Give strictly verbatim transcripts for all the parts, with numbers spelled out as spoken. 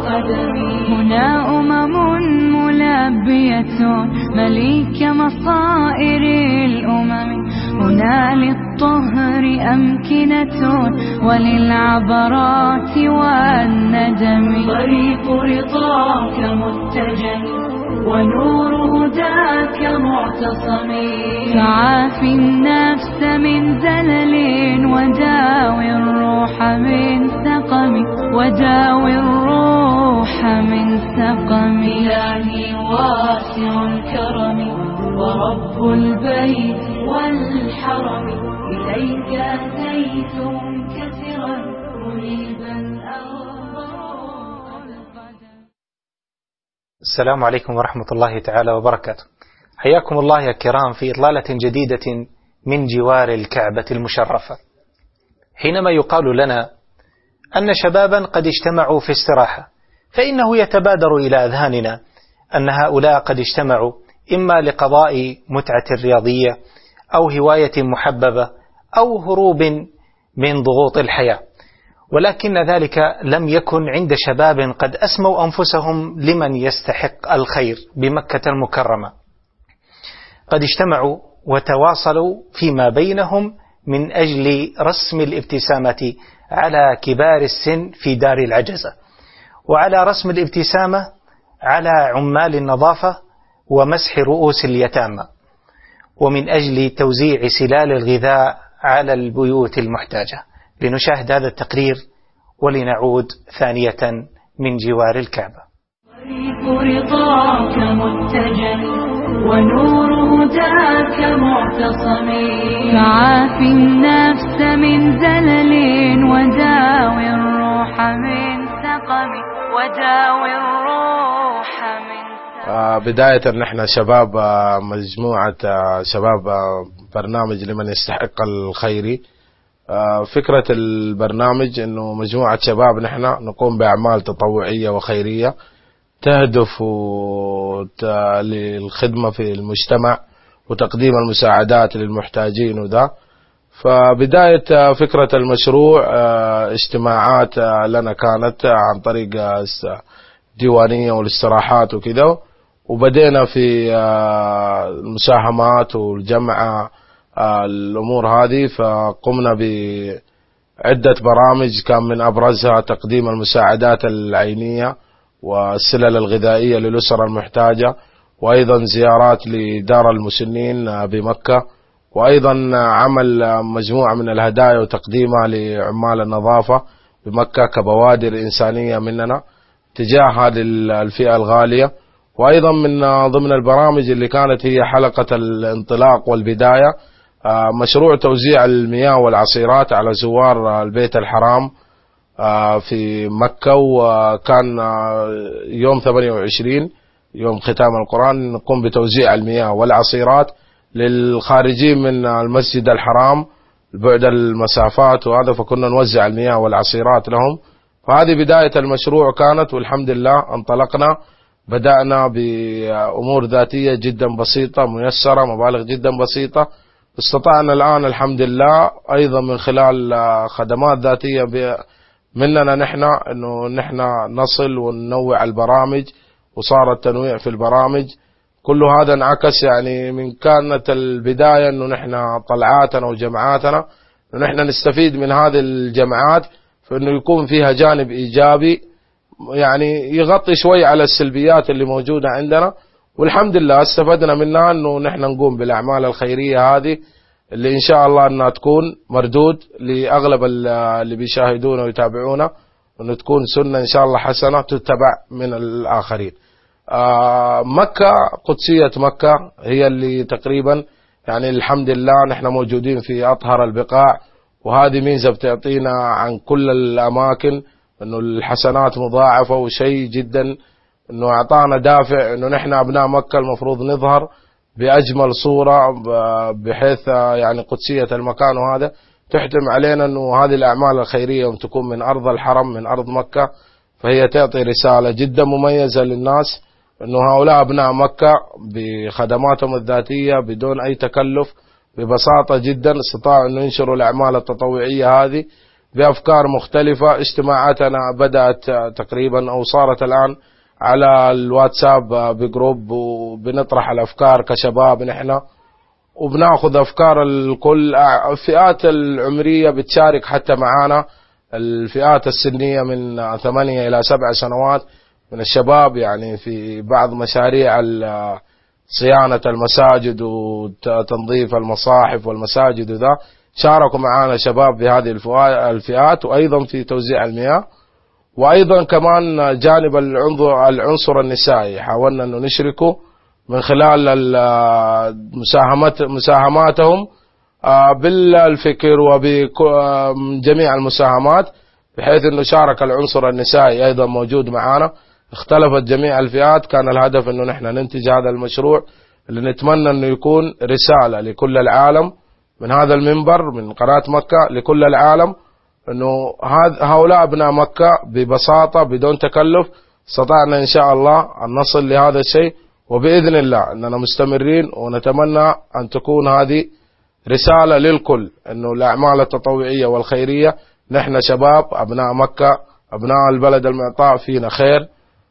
هنا أمم ملبية مليك مصائر الأمم، هنا للطهر أمكنة وللعبرات والندم. طريق رضاك متجه ونور هداك معتصم، فعافي النفس من زلل وداوي الروح من سقم، وداوي الروح من سقم. إلهي واسع الكرم ورب البيت والحرم، إليك أتيت منكسرا منيبا أرض القدم. السلام عليكم ورحمة الله تعالى وبركاته. حياكم الله يا كرام في إطلالة جديدة من جوار الكعبة المشرفة. حينما يقال لنا أن شبابا قد اجتمعوا في استراحة، فإنه يتبادر إلى أذهاننا أن هؤلاء قد اجتمعوا إما لقضاء متعة رياضية أو هواية محببة أو هروب من ضغوط الحياة، ولكن ذلك لم يكن عند شباب قد أسموا أنفسهم لمن يستحق الخير بمكة المكرمة. قد اجتمعوا وتواصلوا فيما بينهم من أجل رسم الابتسامة على كبار السن في دار العجزة، وعلى رسم الابتسامة على عمال النظافة ومسح رؤوس اليتامى، ومن أجل توزيع سلال الغذاء على البيوت المحتاجة. لنشاهد هذا التقرير ولنعود ثانية من جوار الكعبة. طريق رضاك متجه ونور هداك معتصم، فعافي النفس من زلل وداوي الروح من سقم، وداوي الروح من سقم. آه بداية نحن شباب آه مجموعة آه شباب آه برنامج لمن يستحق الخيري. آه فكرة البرنامج انه مجموعة شباب نحن نقوم بأعمال تطوعية وخيرية تهدف للخدمة في المجتمع وتقديم المساعدات للمحتاجين وذا. فبداية فكرة المشروع اجتماعات لنا كانت عن طريق ديوانية والاستراحات وكذا، وبدينا في المساهمات والجمع الأمور هذه. فقمنا بعدة برامج كان من أبرزها تقديم المساعدات العينية والسلل الغذائية للأسر المحتاجة، وأيضا زيارات لدار المسنين بمكة، وأيضا عمل مجموعة من الهدايا وتقديمها لعمال النظافة بمكة كبوادر إنسانية مننا تجاه هذه الفئة الغالية. وأيضا من ضمن البرامج اللي كانت هي حلقة الانطلاق والبداية مشروع توزيع المياه والعصيرات على زوار البيت الحرام في مكة. وكان يوم ثمانية وعشرين يوم ختام القرآن نقوم بتوزيع المياه والعصيرات للخارجين من المسجد الحرام بعد المسافات وهذا، فكنا نوزع المياه والعصيرات لهم. فهذه بداية المشروع كانت، والحمد لله انطلقنا. بدأنا بأمور ذاتية جدا بسيطة ميسرة، مبالغ جدا بسيطة. استطعنا الآن الحمد لله أيضا من خلال خدمات ذاتية مننا نحن انه نحن نصل وننوع البرامج، وصار التنويع في البرامج. كل هذا انعكس يعني من كانت البداية انه نحن طلعاتنا وجمعاتنا انه نحن نستفيد من هذه الجمعات فانه يكون فيها جانب ايجابي يعني يغطي شوي على السلبيات اللي موجودة عندنا. والحمد لله استفدنا منها انه نحن نقوم بالاعمال الخيرية هذه اللي إن شاء الله أنها تكون مردود لأغلب اللي بيشاهدونا ويتابعونا، وأنه تكون سنة إن شاء الله حسنة تتبع من الآخرين. آه مكة قدسية مكة هي اللي تقريبا يعني الحمد لله نحن موجودين في أطهر البقاع، وهذه ميزة بتعطينا عن كل الأماكن أنه الحسنات مضاعفة، وشيء جدا أنه أعطانا دافع أنه نحن أبناء مكة المفروض نظهر بأجمل صورة بحيث يعني قدسية المكان، وهذا تحتم علينا أنه هذه الأعمال الخيرية تكون من أرض الحرم من أرض مكة، فهي تعطي رسالة جدا مميزة للناس أنه هؤلاء أبناء مكة بخدماتهم الذاتية بدون أي تكلف ببساطة جدا استطاعوا أن ينشروا الأعمال التطوعية هذه بأفكار مختلفة. اجتماعاتنا بدأت تقريبا أو صارت الآن على الواتساب بجروب، وبنطرح الأفكار كشباب نحن، وبناخذ أفكار الكل. الفئات العمرية بتشارك حتى معانا، الفئات السنية من ثمانية إلى سبع سنوات من الشباب، يعني في بعض مشاريع صيانة المساجد وتنظيف المصاحف والمساجد وذا، شاركوا معنا شباب بهذه الفئات، وأيضا في توزيع المياه، وأيضا كمان جانب العنصر النسائي حاولنا أن نشركه من خلال مساهماتهم بالفكر وبجميع المساهمات، بحيث أنه شارك العنصر النسائي أيضا موجود معنا. اختلفت جميع الفئات، كان الهدف أنه نحن ننتج هذا المشروع اللي نتمنى أنه يكون رسالة لكل العالم من هذا المنبر من قناة مكة لكل العالم، أنه هؤلاء أبناء مكة ببساطة بدون تكلف استطعنا إن شاء الله أن نصل لهذا الشيء، وبإذن الله أننا مستمرين، ونتمنى أن تكون هذه رسالة للكل أنه الأعمال التطوعية والخيرية، نحن شباب أبناء مكة أبناء البلد المعطاء، فينا خير،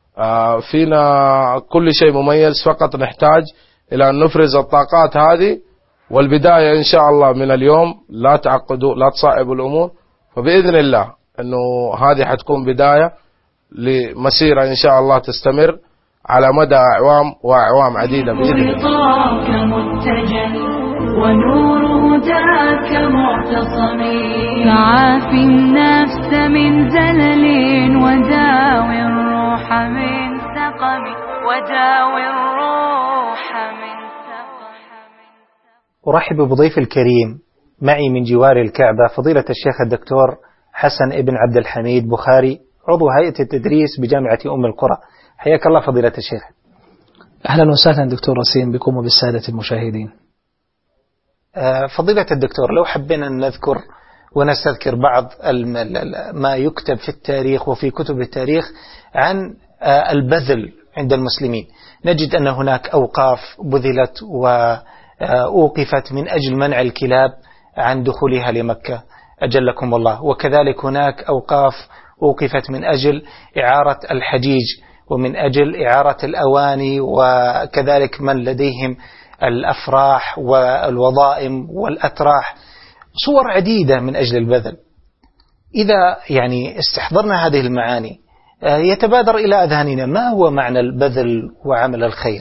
فينا كل شيء مميز، فقط نحتاج إلى أن نفرز الطاقات هذه. والبداية إن شاء الله من اليوم، لا تعقدوا لا تصعبوا الأمور، فبإذن الله أنه هذه حتكون بداية لمسيرة إن شاء الله تستمر على مدى أعوام وأعوام عديدة بإذن الله. ونور ذاك معتصم يعافي النفس من زلل وداوي الروح من سقم وداوي الروح من سقم. أرحب بضيف الكريم معي من جوار الكعبة فضيلة الشيخ الدكتور حسن ابن عبد الحميد بخاري، عضو هيئة التدريس بجامعة أم القرى. حياك الله فضيلة الشيخ. أهلا وسهلا دكتور وسيم بكم وبالسادة المشاهدين. فضيلة الدكتور، لو حبينا أن نذكر ونستذكر بعض ما يكتب في التاريخ وفي كتب التاريخ عن البذل عند المسلمين، نجد أن هناك أوقاف بذلت وأوقفت من أجل منع الكلاب عن دخولها لمكة أجلكم الله، وكذلك هناك أوقاف أوقفت من أجل إعارة الحجيج ومن أجل إعارة الأواني، وكذلك من لديهم الأفراح والوظائم والأتراح، صور عديدة من أجل البذل. إذا يعني استحضرنا هذه المعاني يتبادر إلى أذهاننا ما هو معنى البذل وعمل الخير؟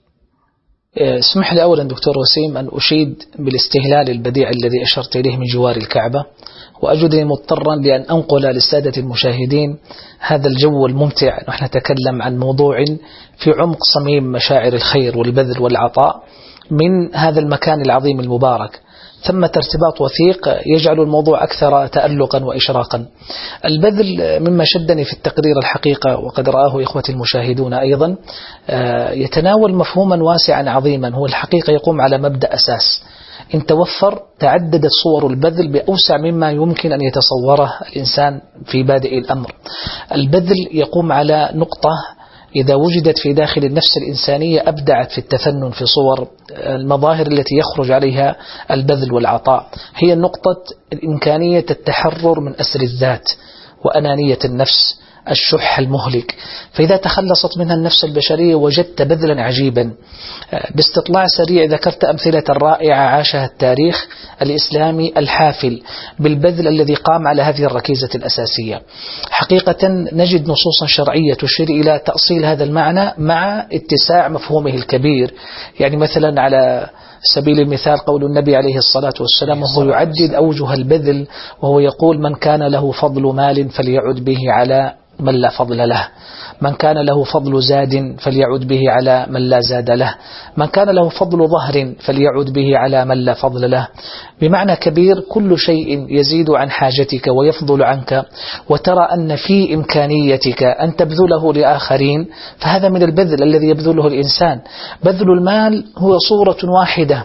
اسمح لي أولا دكتور وسيم أن أشيد بالاستهلال البديع الذي أشرت إليه من جوار الكعبة، وأجدني مضطرا لأن أنقل للسادة المشاهدين هذا الجو الممتع. نحن نتكلم عن موضوع في عمق صميم مشاعر الخير والبذل والعطاء من هذا المكان العظيم المبارك، ثم ارتباط وثيق يجعل الموضوع أكثر تألقا وإشراقا. البذل مما شدني في التقرير الحقيقة، وقد رآه إخوتي المشاهدون أيضا، يتناول مفهوما واسعا عظيما، هو الحقيقة يقوم على مبدأ أساس. إن توفر تعددت صور البذل بأوسع مما يمكن أن يتصوره الإنسان في بادئ الأمر. البذل يقوم على نقطة إذا وجدت في داخل النفس الإنسانية أبدعت في التفنن في صور المظاهر التي يخرج عليها البذل والعطاء، هي نقطة الإمكانية التحرر من أسر الذات وأنانية النفس، الشح المهلك. فإذا تخلصت منها النفس البشرية وجدت بذلا عجيبا. باستطلاع سريع ذكرت أمثلة رائعة عاشها التاريخ الإسلامي الحافل بالبذل الذي قام على هذه الركيزة الأساسية. حقيقة نجد نصوصا شرعية تشير إلى تأصيل هذا المعنى مع اتساع مفهومه الكبير. يعني مثلا على سبيل المثال قول النبي عليه الصلاة والسلام وهو يعدد أوجه البذل، وهو يقول: من كان له فضل مال فليعد به على من لا فضل له، من كان له فضل زاد فليعد به على من لا زاد له، من كان له فضل ظهر فليعد به على من لا فضل له. بمعنى كبير، كل شيء يزيد عن حاجتك ويفضل عنك وترى أن في إمكانيتك أن تبذله لآخرين، فهذا من البذل الذي يبذله الإنسان. بذل المال هو صورة واحدة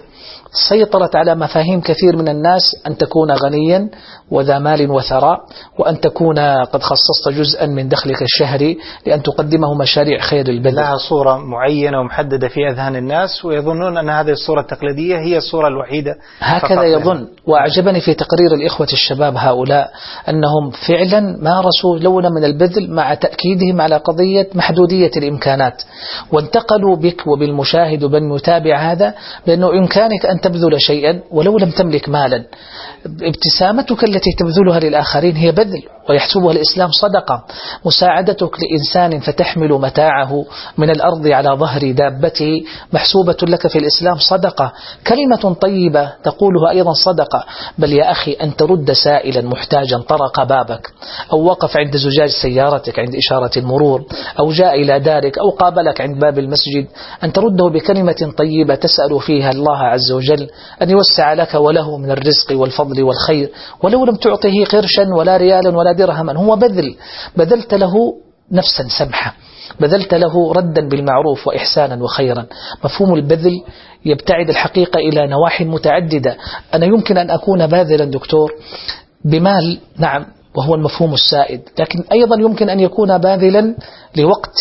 سيطرت على مفاهيم كثير من الناس أن تكون غنيا وذا مال وثراء، وأن تكون قد خصصت جزءا من دخلك الشهري لأن تقدمه مشاريع خير البذل. لها صورة معينة ومحددة في أذهان الناس، ويظنون أن هذه الصورة التقليدية هي الصورة الوحيدة. هكذا يظن. وأعجبني في تقرير الإخوة الشباب هؤلاء أنهم فعلا مارسوا لونا من البذل مع تأكيدهم على قضية محدودية الإمكانات، وانتقلوا بك وبالمشاهد وبن متابع هذا بأنه إمكانك أن تبذل شيئا ولو لم تملك مالا. ابتسامتك التي تبذلها للآخرين هي بذل، ويحسبها الإسلام صدقة. مساعدتك لإنسان فتحمل متاعه من الأرض على ظهر دابته محسوبة لك في الإسلام صدقة. كلمة طيبة تقولها أيضا صدقة. بل يا أخي أن ترد سائلا محتاجا طرق بابك، أو وقف عند زجاج سيارتك عند إشارة المرور، أو جاء إلى دارك، أو قابلك عند باب المسجد، أن ترده بكلمة طيبة تسأل فيها الله عز وجل أن يوسع لك وله من الرزق والفضل والخير، ولو لم تعطه قرشا ولا ريالا ولا درهما. هو بذل، بذلت له نفسا سمحة، بذلت له ردا بالمعروف وإحسانا وخيرا. مفهوم البذل يبتعد الحقيقة إلى نواحي متعددة. أنا يمكن أن أكون باذلا دكتور بمال، نعم، وهو المفهوم السائد، لكن أيضا يمكن أن يكون باذلا لوقت،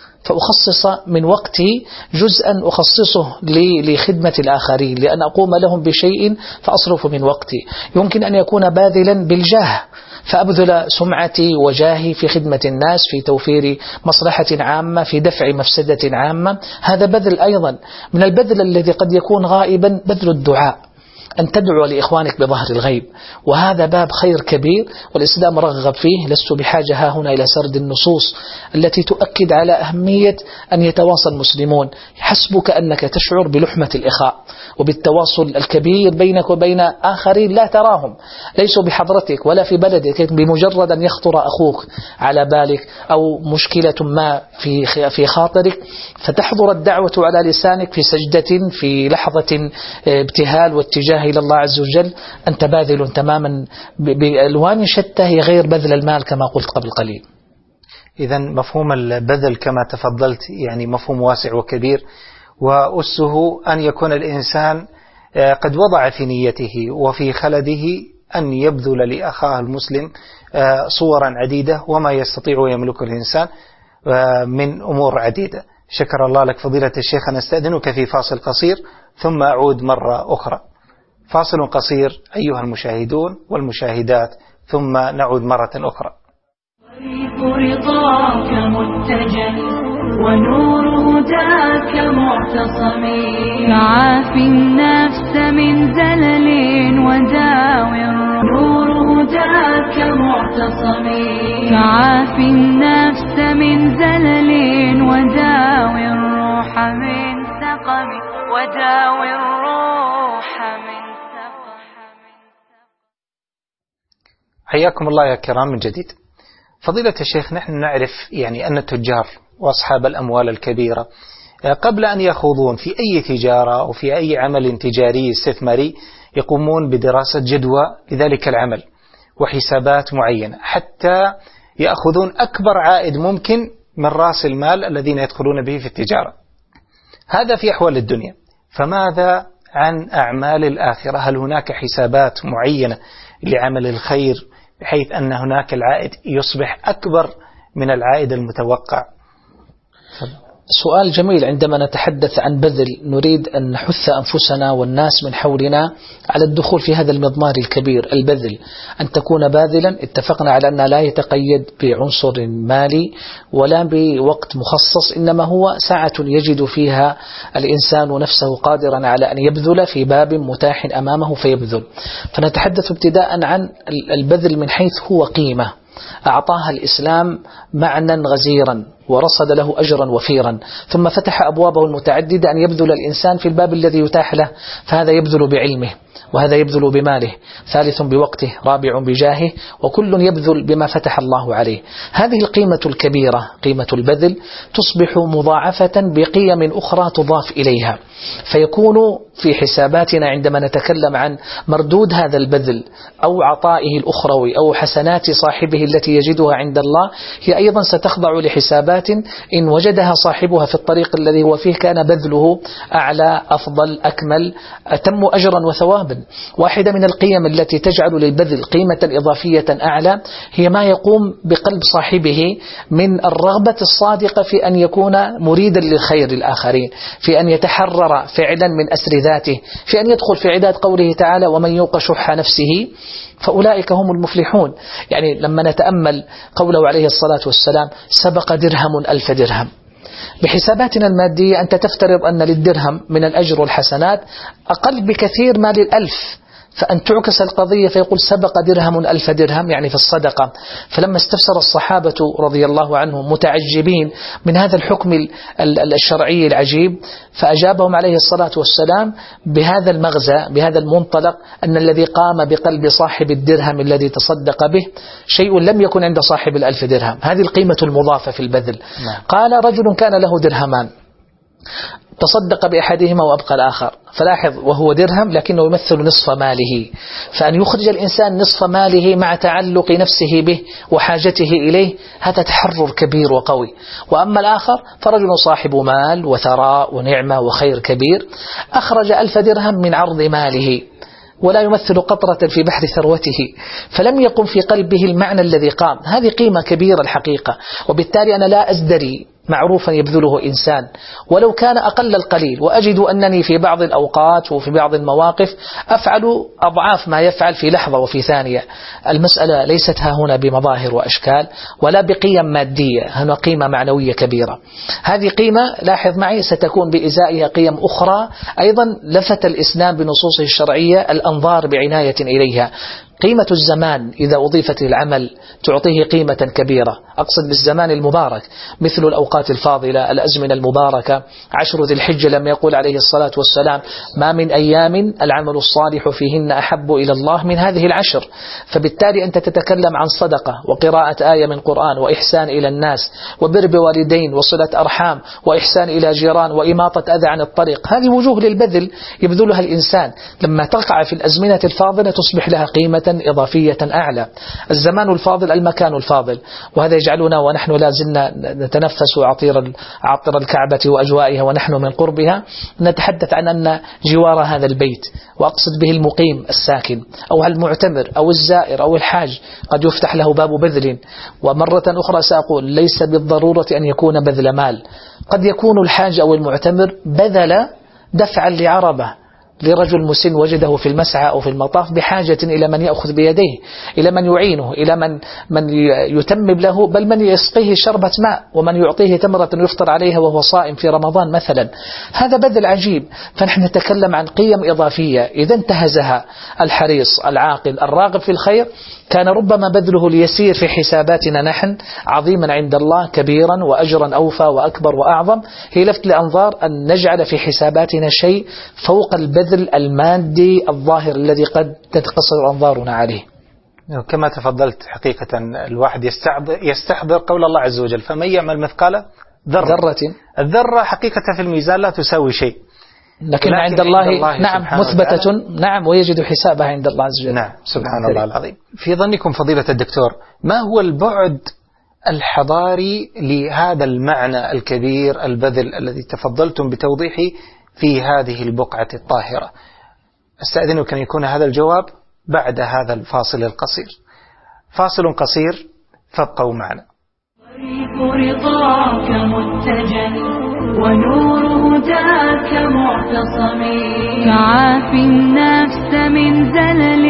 فأخصص من وقتي جزءا أخصصه لخدمة الآخرين، لأن أقوم لهم بشيء فأصرف من وقتي. يمكن أن يكون باذلا بالجاه، فأبذل سمعتي وجاهي في خدمة الناس، في توفير مصلحة عامة، في دفع مفسدة عامة. هذا بذل أيضا. من البذل الذي قد يكون غائبا بذل الدعاء، أن تدعو لإخوانك بظهر الغيب، وهذا باب خير كبير والإسلام رغب فيه. لست بحاجة ها هنا إلى سرد النصوص التي تؤكد على أهمية أن يتواصل المسلمون. حسبك أنك تشعر بلحمة الإخاء وبالتواصل الكبير بينك وبين آخرين لا تراهم، ليسوا بحضرتك ولا في بلدك، بمجرد أن يخطر أخوك على بالك أو مشكلة ما في في خاطرك فتحضر الدعوة على لسانك في سجدة، في لحظة ابتهال واتجاه إلى الله عز وجل، أنت باذل تماما بألوان شتى هي غير بذل المال كما قلت قبل قليل. إذا مفهوم البذل كما تفضلت يعني مفهوم واسع وكبير، وأسه أن يكون الإنسان قد وضع في نيته وفي خلده أن يبذل لأخاه المسلم صورا عديدة وما يستطيع ويملك الإنسان من أمور عديدة. شكر الله لك فضيلة الشيخ. أنا أستأذنك في فاصل قصير ثم أعود مرة أخرى. فاصل قصير أيها المشاهدون والمشاهدات ثم نعود مرة أخرى. طريق رضاك متجه ونور هداك معتصم، فعافي النفس من زلل وداوي نور هداك معتصم، فعافي النفس من زلل وداوي الروح من سقم، وداوي الروح من سقم. حياكم الله يا كرام من جديد. فضيلة الشيخ، نحن نعرف يعني أن التجار وأصحاب الأموال الكبيرة قبل أن يخوضون في أي تجارة أو في أي عمل تجاري استثماري يقومون بدراسة جدوى لذلك العمل وحسابات معينة حتى يأخذون أكبر عائد ممكن من رأس المال الذين يدخلون به في التجارة. هذا في أحوال الدنيا. فماذا عن أعمال الآخرة؟ هل هناك حسابات معينة لعمل الخير بحيث أن هناك العائد يصبح أكبر من العائد المتوقع؟ سؤال جميل. عندما نتحدث عن بذل نريد أن نحث أنفسنا والناس من حولنا على الدخول في هذا المضمار الكبير البذل. أن تكون باذلا اتفقنا على أنه لا يتقيد بعنصر مالي ولا بوقت مخصص، إنما هو ساعة يجد فيها الإنسان نفسه قادرا على أن يبذل في باب متاح أمامه فيبذل. فنتحدث ابتداء عن البذل من حيث هو قيمة أعطاها الإسلام معنى غزيرا ورصد له أجرا وفيرا، ثم فتح أبوابه المتعددة أن يبذل الإنسان في الباب الذي يتاح له، فهذا يبذل بعلمه وهذا يبذل بماله، ثالث بوقته، رابع بجاهه، وكل يبذل بما فتح الله عليه. هذه القيمة الكبيرة قيمة البذل تصبح مضاعفة بقيم أخرى تضاف إليها، فيكون في حساباتنا عندما نتكلم عن مردود هذا البذل أو عطائه الأخروي أو حسنات صاحبه التي يجدها عند الله، هي أيضا ستخضع لحسابات إن وجدها صاحبها في الطريق الذي هو فيه كان بذله أعلى أفضل أكمل أتم أجرا وثوابا. واحدة من القيم التي تجعل للبذل قيمة إضافية أعلى هي ما يقوم بقلب صاحبه من الرغبة الصادقة في أن يكون مريدا للخير للآخرين، في أن يتحرر فعلا من أسر ذاته، في أن يدخل في عداد قوله تعالى ومن يوق شح نفسه فأولئك هم المفلحون. يعني لما نتأمل قوله عليه الصلاة والسلام سبق درهم ألف درهم، بحساباتنا المادية أنت تفترض أن للدرهم من الأجر والحسنات أقل بكثير ما للألف، فأن تعكس القضية فيقول سبق درهم ألف درهم يعني في الصدقة. فلما استفسر الصحابة رضي الله عنهم متعجبين من هذا الحكم الشرعي العجيب، فأجابهم عليه الصلاة والسلام بهذا المغزى بهذا المنطلق أن الذي قام بقلب صاحب الدرهم الذي تصدق به شيء لم يكن عند صاحب الألف درهم. هذه القيمة المضافة في البذل. قال رجل كان له درهمان تصدق بأحدهما وأبقى الآخر، فلاحظ وهو درهم لكنه يمثل نصف ماله، فأن يخرج الإنسان نصف ماله مع تعلق نفسه به وحاجته إليه هذا تحرر كبير وقوي. وأما الآخر فرجل صاحب مال وثراء ونعمة وخير كبير أخرج ألف درهم من عرض ماله ولا يمثل قطرة في بحر ثروته، فلم يقم في قلبه المعنى الذي قام. هذه قيمة كبيرة الحقيقة، وبالتالي أنا لا أزدري معروفا يبذله إنسان ولو كان أقل القليل، وأجد أنني في بعض الأوقات وفي بعض المواقف أفعل أضعاف ما يفعل في لحظة وفي ثانية. المسألة ليست ها هنا بمظاهر وأشكال ولا بقيم مادية، هنا قيمة معنوية كبيرة. هذه قيمة لاحظ معي ستكون بإزائها قيم أخرى أيضا لفت الإسلام بنصوصه الشرعية الأنظار بعناية إليها. قيمة الزمان إذا أضيفت للعمل تعطيه قيمة كبيرة، أقصد بالزمان المبارك مثل الأوقات الفاضلة الأزمنة المباركة. عشر ذي الحجة لما يقول عليه الصلاة والسلام ما من أيام العمل الصالح فيهن أحب إلى الله من هذه العشر، فبالتالي أنت تتكلم عن صدقة وقراءة آية من قرآن وإحسان إلى الناس وبر بوالدين وصلة أرحام وإحسان إلى جيران وإماطة أذى عن الطريق. هذه وجوه للبذل يبذلها الإنسان، لما تقع في الأزمنة الفاضلة تصبح لها قيمة إضافية أعلى. الزمان الفاضل المكان الفاضل، وهذا يجعلنا ونحن لا زلنا نتنفس عطير عطر الكعبة وأجوائها ونحن من قربها نتحدث عن أن جوار هذا البيت، وأقصد به المقيم الساكن أو المعتمر أو الزائر أو الحاج قد يفتح له باب بذل. ومرة أخرى سأقول ليس بالضرورة أن يكون بذل مال، قد يكون الحاج أو المعتمر بذل دفعا لعربة لرجل مسن وجده في المسعى أو في المطاف بحاجة إلى من يأخذ بيديه، إلى من يعينه، إلى من من يتمم له، بل من يسقيه شربة ماء ومن يعطيه تمرة يفطر عليها وهو صائم في رمضان مثلا. هذا بذل عجيب. فنحن نتكلم عن قيم إضافية إذا انتهزها الحريص العاقل الراغب في الخير كان ربما بذله اليسير في حساباتنا نحن عظيما عند الله كبيرا وأجرا أوفى وأكبر وأعظم. هي لفت الأنظار أن نجعل في حساباتنا شيء فوق البذل المادي الظاهر الذي قد تتقصر أنظارنا عليه. كما تفضلت حقيقة الواحد يستحضر قول الله عز وجل فمن يعمل مثقال ذرة. ذرة الذرة حقيقة في الميزان لا تساوي شيء، لكن عند الله, عند الله نعم مثبتة نعم ويجد حسابها عند الله عز وجل. نعم سبحان الله العظيم. في ظنكم فضيلة الدكتور ما هو البعد الحضاري لهذا المعنى الكبير البذل الذي تفضلتم بتوضيحه في هذه البقعة الطاهرة؟ أستأذنك أن يكون هذا الجواب بعد هذا الفاصل القصير. فاصل قصير فابقوا معنا. طريق رضاك متجه ونور هداك معتصم كعاف النفس من زلل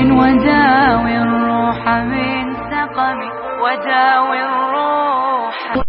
وداوي الروح من سقم وداوي الروح.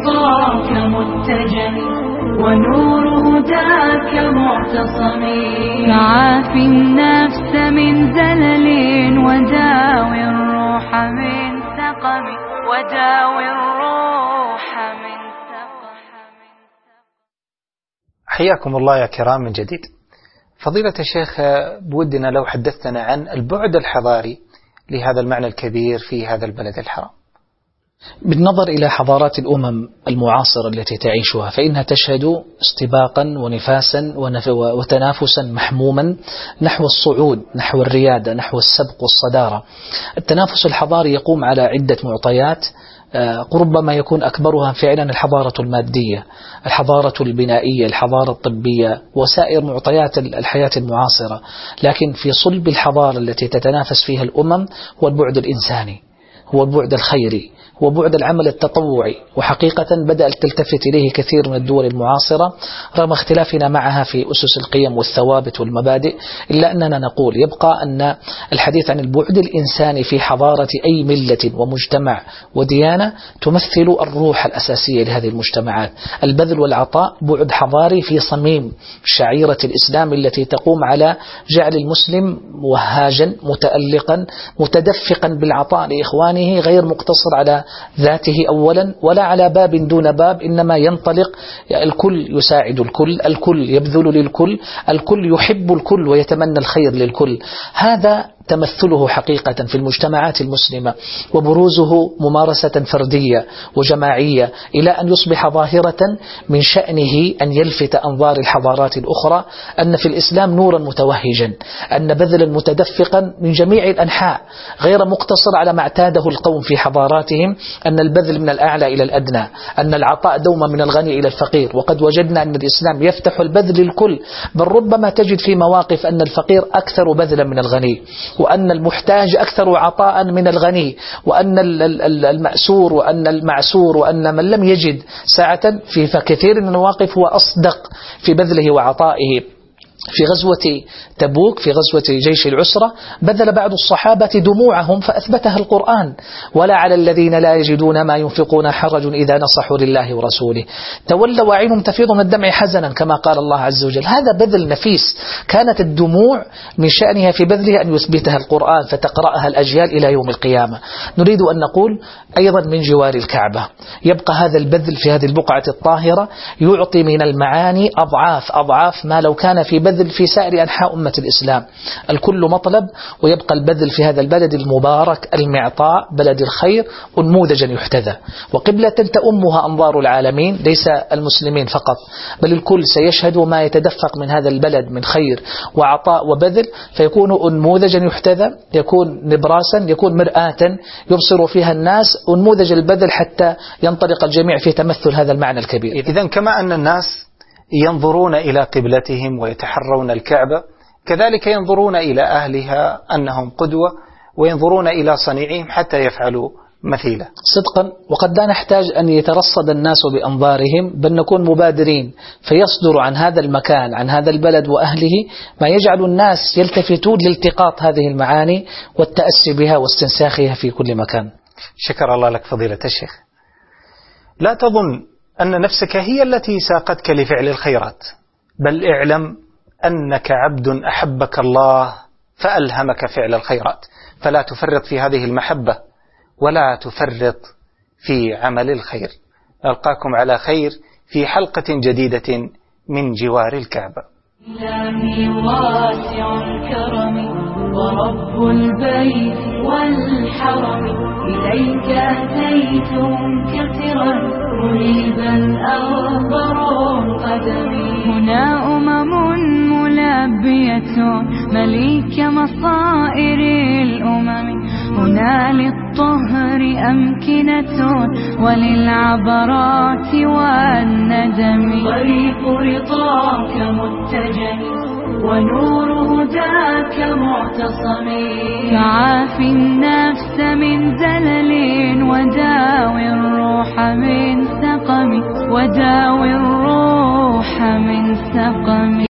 رضاك متجن ونور هداك معتصم فعاف النفس من زلل وداوي الروح من سقم وداوي الروح من سقم. حياكم الله يا كرام من جديد. فضيلة الشيخ، بودنا لو حدثتنا عن البعد الحضاري لهذا المعنى الكبير في هذا البلد الحرام. بالنظر إلى حضارات الأمم المعاصرة التي تعيشها فإنها تشهد استباقا ونفاسا وتنافسا محموما نحو الصعود، نحو الريادة، نحو السبق والصدارة. التنافس الحضاري يقوم على عدة معطيات، ربما يكون أكبرها فعلا الحضارة المادية، الحضارة البنائية، الحضارة الطبية وسائر معطيات الحياة المعاصرة. لكن في صلب الحضارة التي تتنافس فيها الأمم هو البعد الإنساني، هو البعد الخيري، هو بعد العمل التطوعي. وحقيقة بدأت تلتفت إليه كثير من الدول المعاصرة رغم اختلافنا معها في أسس القيم والثوابت والمبادئ، إلا أننا نقول يبقى أن الحديث عن البعد الإنساني في حضارة أي ملة ومجتمع وديانة تمثل الروح الأساسية لهذه المجتمعات. البذل والعطاء بعد حضاري في صميم شعيرة الإسلام التي تقوم على جعل المسلم وهاجا متألقا متدفقا بالعطاء لإخوانه، غير مقتصر على ذاته أولا ولا على باب دون باب، إنما ينطلق، الكل يساعد الكل، الكل يبذل للكل، الكل يحب الكل ويتمنى الخير للكل. هذا تمثله حقيقة في المجتمعات المسلمة وبروزه ممارسة فردية وجماعية إلى أن يصبح ظاهرة من شأنه أن يلفت أنظار الحضارات الأخرى أن في الإسلام نورا متوهجا، أن بذلا متدفقا من جميع الأنحاء غير مقتصر على ما اعتاده القوم في حضاراتهم، أن البذل من الأعلى إلى الأدنى، أن العطاء دوما من الغني إلى الفقير. وقد وجدنا أن الإسلام يفتح البذل للكل، بل ربما تجد في مواقف أن الفقير أكثر بذلا من الغني، وأن المحتاج أكثر عطاء من الغني، وأن المأسور وأن المعسور وأن من لم يجد ساعة في كثير من المواقف هو أصدق في بذله وعطائه. في غزوة تبوك، في غزوة جيش العسرة، بذل بعض الصحابة دموعهم فأثبتها القرآن: ولا على الذين لا يجدون ما ينفقون حرج إذا نصحوا لله ورسوله تولوا وعينهم تفيض من الدمع حزنا كما قال الله عز وجل. هذا بذل نفيس، كانت الدموع من شأنها في بذلها أن يثبتها القرآن فتقرأها الأجيال إلى يوم القيامة. نريد أن نقول أيضا من جوار الكعبة يبقى هذا البذل في هذه البقعة الطاهرة يعطي من المعاني أضعاف أضعاف ما لو كان في بذل في سائر أنحاء أمة الإسلام. الكل مطلب، ويبقى البذل في هذا البلد المبارك المعطاء بلد الخير أنموذجا يحتذى، وقبلة تأمها أنظار العالمين، ليس المسلمين فقط بل الكل سيشهد ما يتدفق من هذا البلد من خير وعطاء وبذل، فيكون أنموذجا يحتذى، يكون نبراسا، يكون مرآة يبصر فيها الناس أنموذج البذل حتى ينطلق الجميع في تمثل هذا المعنى الكبير. إذن كما أن الناس ينظرون إلى قبلتهم ويتحرون الكعبة، كذلك ينظرون إلى أهلها أنهم قدوة، وينظرون إلى صنيعهم حتى يفعلوا مثيله. صدقا، وقد لا نحتاج أن يترصد الناس بأنظارهم، بل نكون مبادرين فيصدر عن هذا المكان، عن هذا البلد وأهله، ما يجعل الناس يلتفتون لالتقاط هذه المعاني والتأسي بها واستنساخها في كل مكان. شكر الله لك فضيلة الشيخ. لا تظن أن نفسك هي التي ساقتك لفعل الخيرات، بل اعلم أنك عبد أحبك الله فألهمك فعل الخيرات، فلا تفرط في هذه المحبة ولا تفرط في عمل الخير. ألقاكم على خير في حلقة جديدة من جوار الكعبة. إلهي واسع الكرم ورب البيت والحرم، إليك أتيت منكسرا مريبا أغبر قدمي. هنا أمم ملبية مليك مصائر الأمم، هنا للطهر أمكنة وللعبرات والندم. طريق رضاك متجن ونور هداك معتصم، فعاف النفس من زلل وداوي الروح من سقم وداوي الروح من سقم.